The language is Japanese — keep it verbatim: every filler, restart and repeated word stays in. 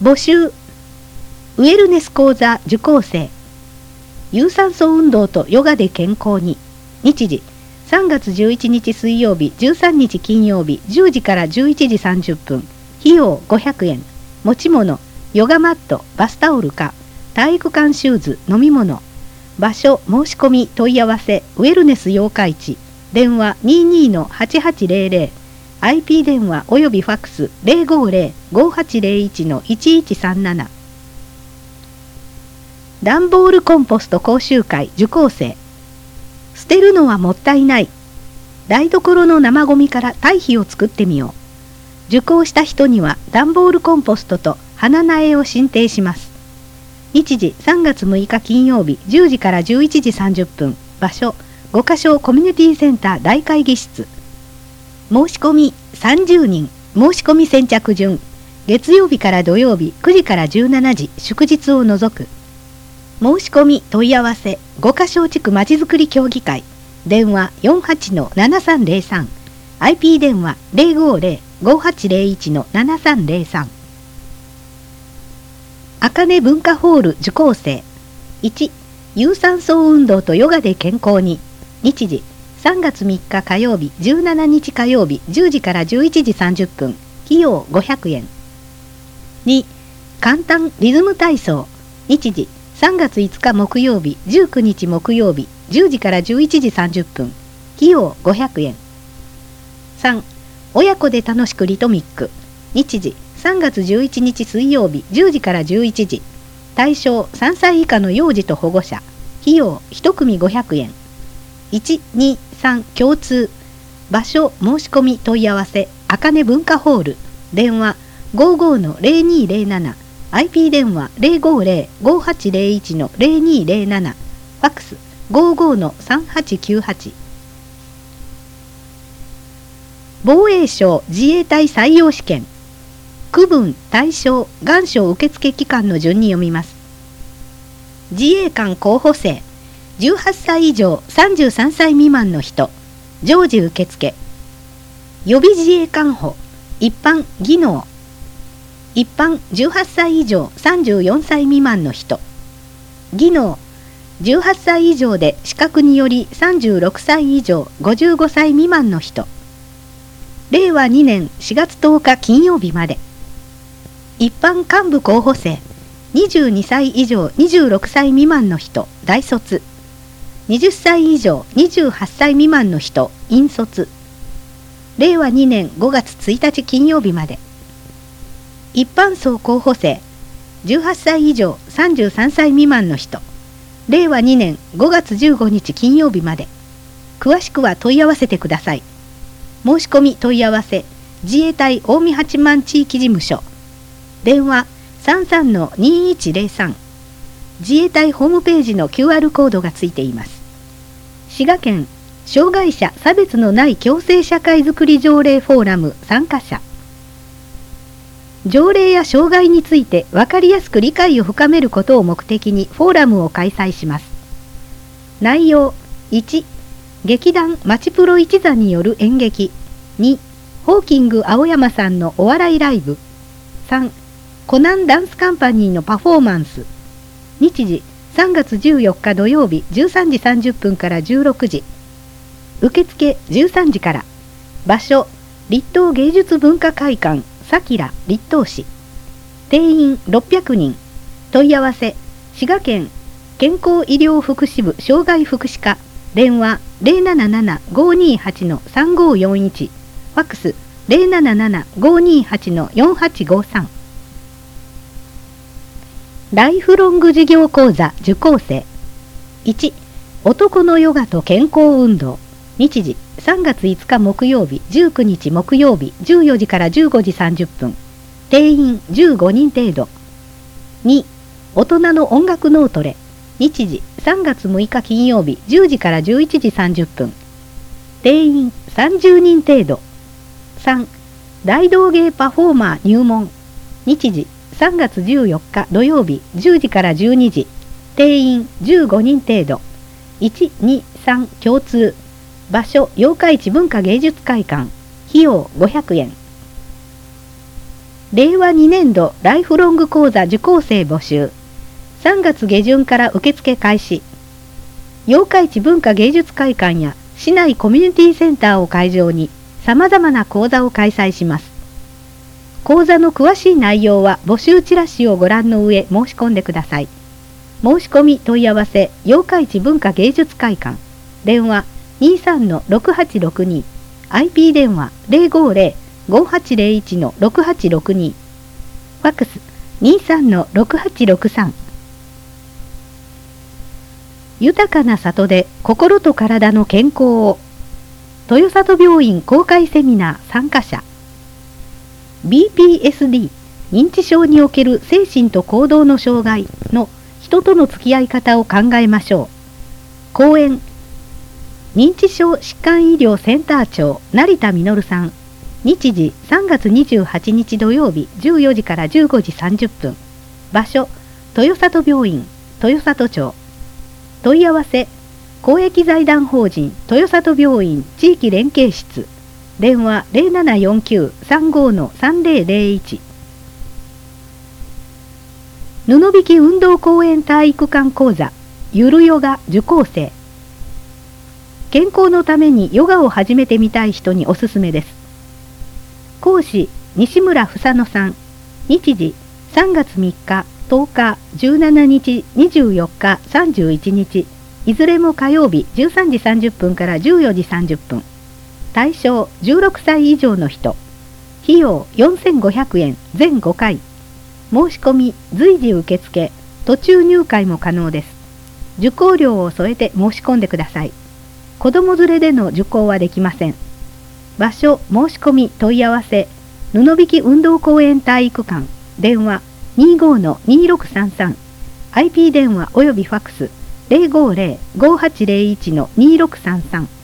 募集。ウェルネス講座受講生。有酸素運動とヨガで健康に。日時さんがつじゅういちにち水曜日、じゅうさんにち金曜日、じゅうじからじゅういちじさんじゅっぷん。費用ごひゃくえん。持ち物、ヨガマット、バスタオルか、体育館シューズ、飲み物。場所、申し込み、問い合わせ、ウェルネス八日市。電話 にじゅうに のはちはちぜろぜろ。アイピー 電話およびファックス ゼロごゼロ ごはちゼロいち のいちいちさんなな。段ボールコンポスト講習会受講生。捨てるのはもったいない。台所の生ゴミから堆肥を作ってみよう。受講した人には段ボールコンポストと花苗を進呈します。日時さんがつむいか金曜日、じゅうじからじゅういちじさんじゅっぷん。場所五箇所コミュニティセンター大会議室。申し込みさんじゅうにん。申し込み先着順。月曜日から土曜日くじからじゅうしちじ、祝日を除く。申し込み問い合わせ五箇所地区まちづくり協議会。電話 よんはちのななさんぜろさん。アイピー 電話 ゼロごゼロ ごはちゼロいちのななさんぜろさん。あかね文化ホール受講生。いち、有酸素運動とヨガで健康に。日時さんがつみっか火曜日、じゅうしちにち火曜日、じゅうじからじゅういちじさんじゅっぷん。費用ごひゃくえん。に、簡単リズム体操。日時さんがついつか木曜日、じゅうくにち木曜日、じゅうじからじゅういちじさんじゅっぷん。費用ごひゃくえん。さん、親子で楽しくリトミック。日時さんがつじゅういちにち水曜日、じゅうじからじゅういちじ。対象さんさい以下の幼児と保護者。費用いちくみごひゃくえん。いち、に、さん共通。場所申し込み問い合わせあかね文化ホール。電話 ごじゅうごのゼロにゼロなな。アイピー 電話 ゼロごゼロ ごはちゼロいちのゼロにゼロなな。ファックスごじゅうごのさんはちきゅうはち。防衛省自衛隊採用試験。区分対象願書受付期間の順に読みます。自衛官候補生、じゅうはっさい以上さんじゅうさんさい未満の人、常時受付。予備自衛官補、一般技能。一般じゅうはっさい以上さんじゅうよんさい未満の人。技能じゅうはっさい以上で資格によりさんじゅうろくさい以上ごじゅうごさい未満の人。れいわにねんしがつとおか金曜日まで。一般幹部候補生、にじゅうにさい以上にじゅうろくさい未満の人、大卒。はたち以上にじゅうはっさい未満の人、引率。れいわにねんごがつついたち金曜日まで。一般層候補生、じゅうはっさい以上さんじゅうさんさい未満の人、れいわにねんごがつじゅうごにち金曜日まで。詳しくは問い合わせてください。申し込み問い合わせ自衛隊近江八幡地域事務所。電話 さんさんのにいちゼロさん。自衛隊ホームページの キューアール コードがついています。滋賀県障害者差別のない共生社会づくり条例フォーラム参加者。条例や障害について分かりやすく理解を深めることを目的にフォーラムを開催します。内容いち、劇団まちプロ一座による演劇。に、ホーキング青山さんのお笑いライブ。さん、コナンダンスカンパニーのパフォーマンス。日時さんがつじゅうよっか土曜日じゅうさんじさんじゅっぷんからじゅうろくじ。受付じゅうさんじから。場所立東芸術文化会館さきら立東市。定員ろっぴゃくにん。問い合わせ滋賀県健康医療福祉部障害福祉課。電話 ゼロなななな ごにはち さんごよんいち。ファックス ゼロなななな ごにはち よんはちごさん。ライフロング事業講座受講生。いち、男のヨガと健康運動。日時さんがついつか木曜日、じゅうくにち木曜日、じゅうよじからじゅうごじさんじゅっぷん。定員じゅうごにん程度。に、大人の音楽脳トレ。日時さんがつむいか金曜日、じゅうじからじゅういちじさんじゅっぷん。定員さんじゅうにん程度。さん、大道芸パフォーマー入門。日時さんがつじゅうよっか土曜日、じゅうじからじゅうにじ。定員じゅうごにん程度。いち、に、さん共通。場所八日市文化芸術会館。費用ごひゃくえん。 れいわにねんどライフロング講座受講生募集。さんがつ下旬から受付開始。八日市文化芸術会館や市内コミュニティセンターを会場に様々な講座を開催します。講座の詳しい内容は募集チラシをご覧の上申し込んでください。申し込み問い合わせ八日市文化芸術会館。電話 にさんのろくはちろくに。アイピー 電話 ゼロごゼロ ごはちゼロいちのろくはちろくに。ファックス にさんのろくはちろくさん。豊かな里で心と体の健康を。豊里病院公開セミナー参加者。ビーピーエスディー 認知症における精神と行動の障害の人との付き合い方を考えましょう。講演認知症疾患医療センター長成田実さん。日時さんがつにじゅうはちにち土曜日じゅうよじからじゅうごじさんじゅっぷん。場所豊里病院豊里町。問い合わせ公益財団法人豊里病院地域連携室。電話 ゼロななよんきゅう さんごのさんぜろゼロいち。布引運動公園体育館講座ゆるヨガ受講生。健康のためにヨガを始めてみたい人におすすめです。講師西村房野さん。日時さんがつみっかとおかじゅうしちにちにじゅうよっかさんじゅういちにち。いずれも火曜日じゅうさんじさんじゅっぷんからじゅうよじさんじゅっぷん。対象じゅうろくさい以上の人。費用よんせんごひゃくえん全ごかい。申し込み随時受付、途中入会も可能です。受講料を添えて申し込んでください。子供連れでの受講はできません。場所申し込み問い合わせ布引運動公園体育館。電話 にごのにろくさんさん。アイピー 電話およびファックス ゼロごゼロ ごはちゼロいちのにろくさんさん。